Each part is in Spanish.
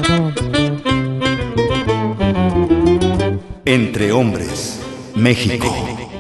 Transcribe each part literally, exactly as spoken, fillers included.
Entre hombres, México.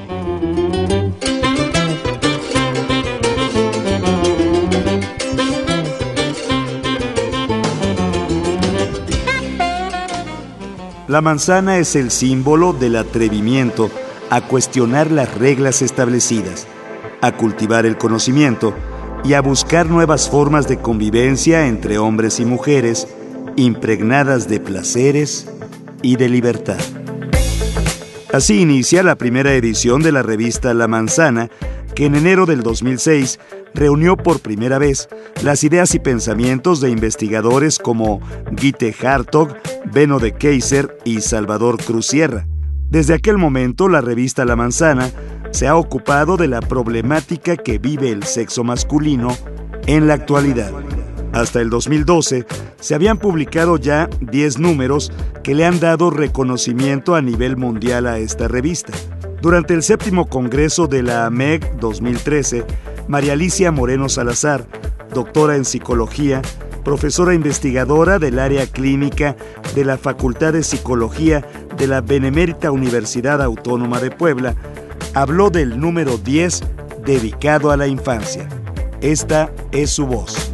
La manzana es el símbolo del atrevimiento a cuestionar las reglas establecidas, a cultivar el conocimiento y a buscar nuevas formas de convivencia entre hombres y mujeres, impregnadas de placeres y de libertad. Así inicia la primera edición de la revista La Manzana, que en enero del dos mil seis reunió por primera vez las ideas y pensamientos de investigadores como Gitte Hartog, Benno de Keyser y Salvador Cruz Sierra. Desde aquel momento, la revista La Manzana se ha ocupado de la problemática que vive el sexo masculino en la actualidad. Hasta el dos mil doce se habían publicado ya diez números que le han dado reconocimiento a nivel mundial a esta revista. Durante el séptimo congreso de la A M E G dos mil trece, María Alicia Moreno Salazar, doctora en psicología, profesora investigadora del área clínica de la Facultad de Psicología de la Benemérita Universidad Autónoma de Puebla, habló del número diez dedicado a la infancia. Esta es su voz.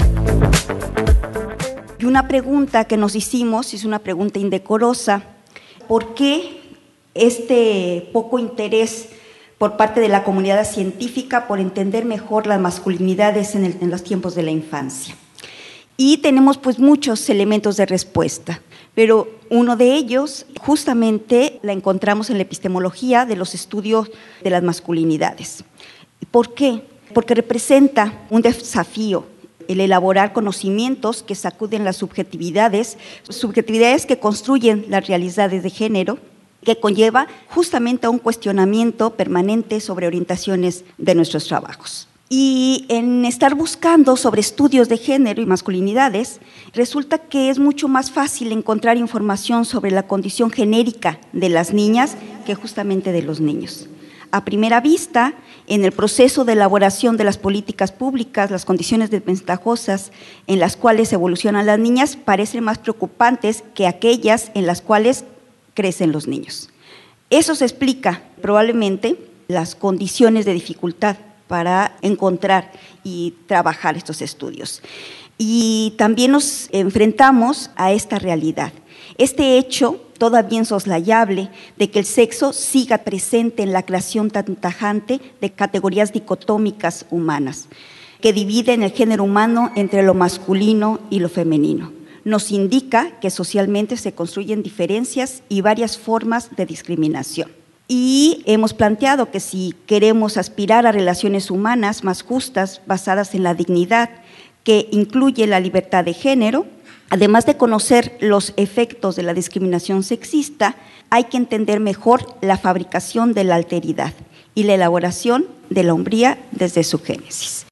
Y una pregunta que nos hicimos, es una pregunta indecorosa: ¿por qué este poco interés por parte de la comunidad científica por entender mejor las masculinidades en, el, en los tiempos de la infancia? Y tenemos pues muchos elementos de respuesta, pero uno de ellos justamente la encontramos en la epistemología de los estudios de las masculinidades. ¿Por qué? Porque representa un desafío el elaborar conocimientos que sacuden las subjetividades, subjetividades que construyen las realidades de género, que conlleva justamente a un cuestionamiento permanente sobre orientaciones de nuestros trabajos. Y en estar buscando sobre estudios de género y masculinidades, resulta que es mucho más fácil encontrar información sobre la condición genérica de las niñas que justamente de los niños. A primera vista, en el proceso de elaboración de las políticas públicas, las condiciones desventajosas en las cuales evolucionan las niñas parecen más preocupantes que aquellas en las cuales crecen los niños. Eso se explica probablemente las condiciones de dificultad para encontrar y trabajar estos estudios. Y también nos enfrentamos a esta realidad. Este hecho todavía insoslayable de que el sexo siga presente en la creación tan tajante de categorías dicotómicas humanas, que dividen el género humano entre lo masculino y lo femenino. Nos indica que socialmente se construyen diferencias y varias formas de discriminación. Y hemos planteado que si queremos aspirar a relaciones humanas más justas, basadas en la dignidad, que incluye la libertad de género, además de conocer los efectos de la discriminación sexista, hay que entender mejor la fabricación de la alteridad y la elaboración de la hombría desde su génesis.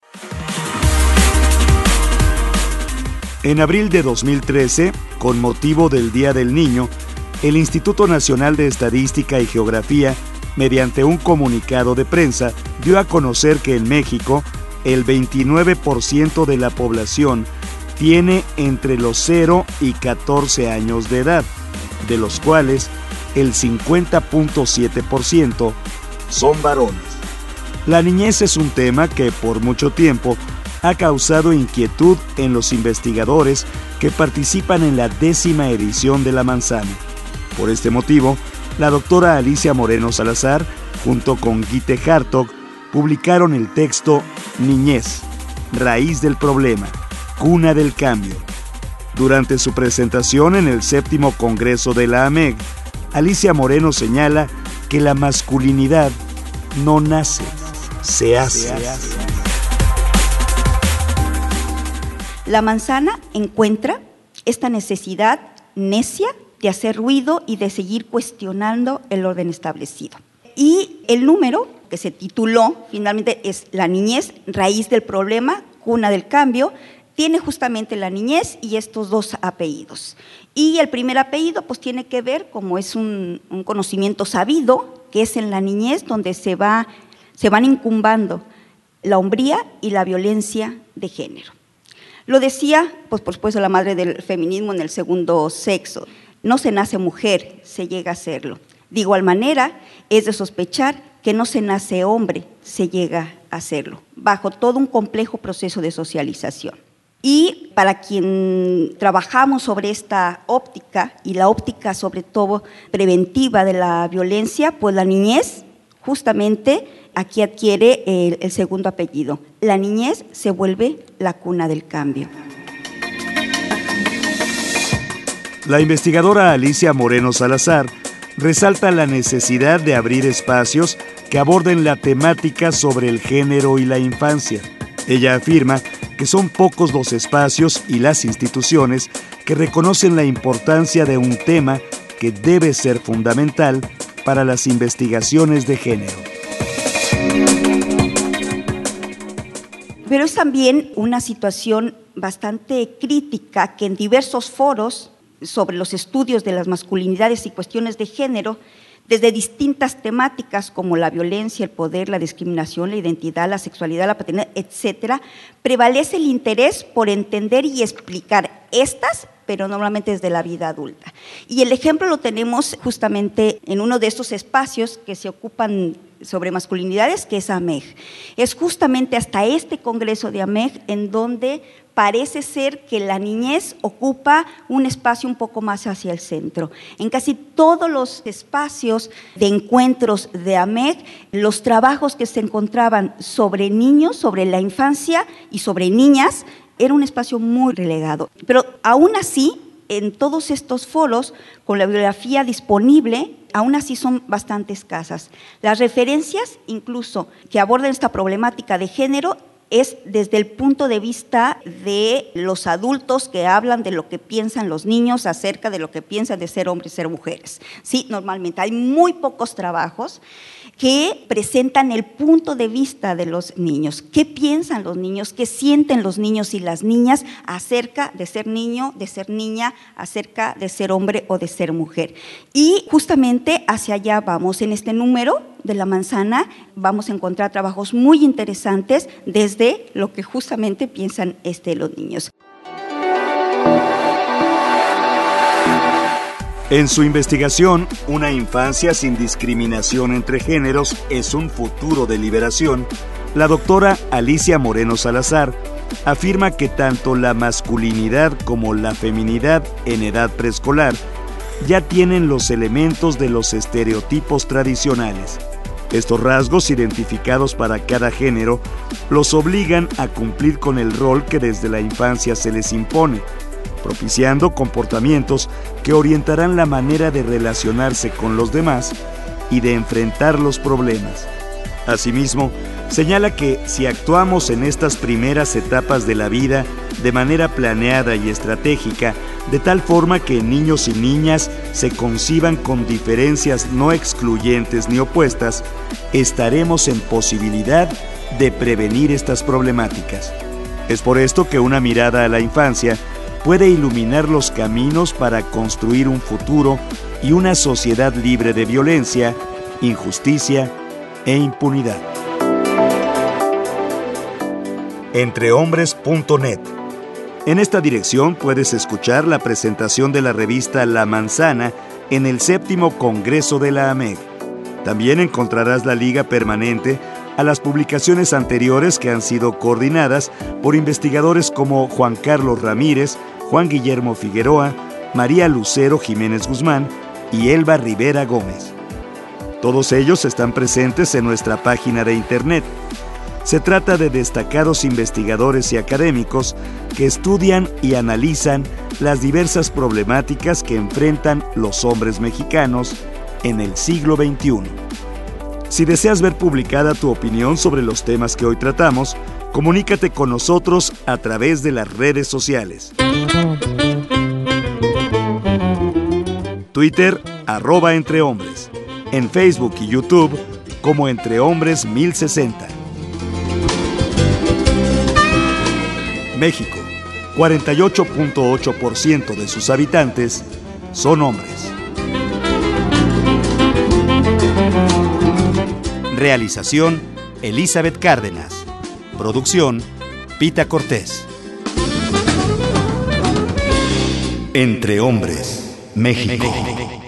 En abril de dos mil trece, con motivo del Día del Niño, el Instituto Nacional de Estadística y Geografía, mediante un comunicado de prensa, dio a conocer que en México el veintinueve por ciento de la población tiene entre los cero y catorce años de edad, de los cuales el cincuenta punto siete por ciento son varones. La niñez es un tema que por mucho tiempo ha causado inquietud en los investigadores que participan en la décima edición de La Manzana. Por este motivo, la doctora Alicia Moreno Salazar, junto con Gitte Hartog, publicaron el texto Niñez, raíz del problema, cuna del cambio. Durante su presentación en el séptimo congreso de la A M E G, Alicia Moreno señala que la masculinidad no nace, se hace. La manzana encuentra esta necesidad necia de hacer ruido y de seguir cuestionando el orden establecido. Y el número que se tituló finalmente es La niñez, raíz del problema, cuna del cambio, tiene justamente la niñez y estos dos apellidos. Y el primer apellido pues tiene que ver, como es un, un conocimiento sabido, que es en la niñez donde se, va, se van incumbando la hombría y la violencia de género. Lo decía, pues por supuesto, la madre del feminismo en el segundo sexo. No se nace mujer, se llega a serlo. De igual manera, es de sospechar que no se nace hombre, se llega a hacerlo, bajo todo un complejo proceso de socialización. Y para quien trabajamos sobre esta óptica, y la óptica sobre todo preventiva de la violencia, pues la niñez justamente aquí adquiere el, el segundo apellido. La niñez se vuelve la cuna del cambio. La investigadora Alicia Moreno Salazar resalta la necesidad de abrir espacios que aborden la temática sobre el género y la infancia. Ella afirma que son pocos los espacios y las instituciones que reconocen la importancia de un tema que debe ser fundamental para las investigaciones de género. Pero es también una situación bastante crítica que en diversos foros sobre los estudios de las masculinidades y cuestiones de género, desde distintas temáticas como la violencia, el poder, la discriminación, la identidad, la sexualidad, la paternidad, etcétera, prevalece el interés por entender y explicar estas, pero normalmente desde la vida adulta. Y el ejemplo lo tenemos justamente en uno de estos espacios que se ocupan sobre masculinidades, que es A M E G. Es justamente hasta este congreso de A M E G en donde parece ser que la niñez ocupa un espacio un poco más hacia el centro. En casi todos los espacios de encuentros de A M E G, los trabajos que se encontraban sobre niños, sobre la infancia y sobre niñas, era un espacio muy relegado. Pero aún así, en todos estos foros, con la bibliografía disponible, aún así son bastante escasas. Las referencias, incluso, que abordan esta problemática de género, es desde el punto de vista de los adultos que hablan de lo que piensan los niños acerca de lo que piensan de ser hombres y ser mujeres. Sí, normalmente hay muy pocos trabajos que presentan el punto de vista de los niños. ¿Qué piensan los niños? ¿Qué sienten los niños y las niñas acerca de ser niño, de ser niña, acerca de ser hombre o de ser mujer? Y justamente hacia allá vamos. En este número de La Manzana vamos a encontrar trabajos muy interesantes desde lo que justamente piensan este, los niños. En su investigación, Una infancia sin discriminación entre géneros es un futuro de liberación, la doctora Alicia Moreno Salazar afirma que tanto la masculinidad como la feminidad en edad preescolar ya tienen los elementos de los estereotipos tradicionales. Estos rasgos identificados para cada género los obligan a cumplir con el rol que desde la infancia se les impone, propiciando comportamientos que orientarán la manera de relacionarse con los demás y de enfrentar los problemas. Asimismo, señala que si actuamos en estas primeras etapas de la vida de manera planeada y estratégica, de tal forma que niños y niñas se conciban con diferencias no excluyentes ni opuestas, estaremos en posibilidad de prevenir estas problemáticas. Es por esto que una mirada a la infancia puede iluminar los caminos para construir un futuro y una sociedad libre de violencia, injusticia e impunidad. entrehombres punto net. En esta dirección puedes escuchar la presentación de la revista La Manzana en el séptimo Congreso de la A M E G. También encontrarás la liga permanente a las publicaciones anteriores que han sido coordinadas por investigadores como Juan Carlos Ramírez, Juan Guillermo Figueroa, María Lucero Jiménez Guzmán y Elba Rivera Gómez. Todos ellos están presentes en nuestra página de internet. Se trata de destacados investigadores y académicos que estudian y analizan las diversas problemáticas que enfrentan los hombres mexicanos en el siglo veintiuno. Si deseas ver publicada tu opinión sobre los temas que hoy tratamos, comunícate con nosotros a través de las redes sociales. Twitter, arroba Entrehombres. En Facebook y YouTube, como Entrehombres mil sesenta. México, cuarenta y ocho punto ocho por ciento de sus habitantes son hombres. Realización, Elizabeth Cárdenas. Producción, Pita Cortés. Entre Hombres, México.